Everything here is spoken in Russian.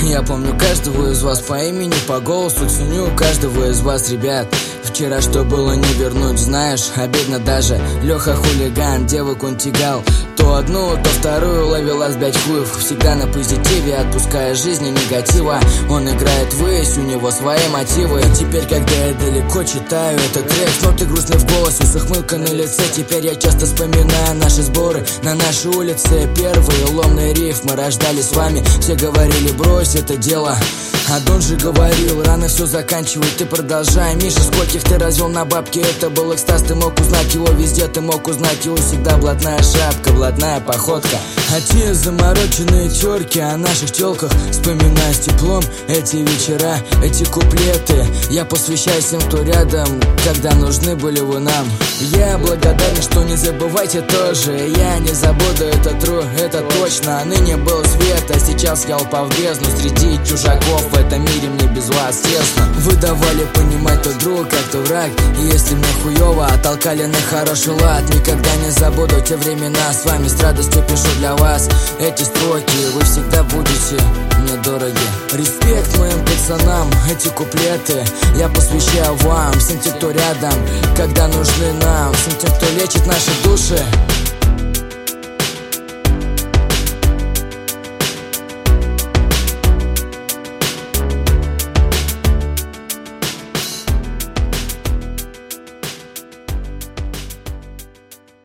Я помню каждого из вас по имени, по голосу, ценю каждого из вас, ребят. Вчера что было не вернуть, знаешь, обидно даже. Леха хулиган, девок он тягал, то одну, то вторую ловил сбять хуев. Всегда на позитиве, отпуская жизни негатива. Он играет ввысь, у него свои мотивы. И теперь, когда я далеко читаю этот трек, ноты грустные в голосе, с ухмылкой на лице. Теперь я часто вспоминаю наши сборы на нашей улице. Первые ломные рифмы рождались с вами. Все говорили, брось это дело, а Дон же говорил, рано все заканчивай, ты продолжай. Миша, скольких ты развел на бабки, это был экстаз. Ты мог узнать его везде, ты мог узнать его всегда. Блатная шапка, блатная походка, а те замороченные терки о наших телках. Вспоминаю с теплом эти вечера, эти куплеты. Я посвящаю всем, кто рядом, когда нужны были вы нам. Я благодарен, что не забывайте тоже. Я не забуду, это true, это точно. Ныне был свет, а сейчас я упал в бездну среди чужаков. В этом мире мне без вас тесно. Вы давали понимать, то друг, как то враг. И если мне хуёво, толкали на хороший лад. Никогда не забуду те времена с вами. С радостью пишу для вас эти строки. Вы всегда будете мне дороги. Респект моим пацанам, эти куплеты я посвящаю вам. Всем тем, кто рядом, когда нужны нам. Всем тем, кто лечит наши души.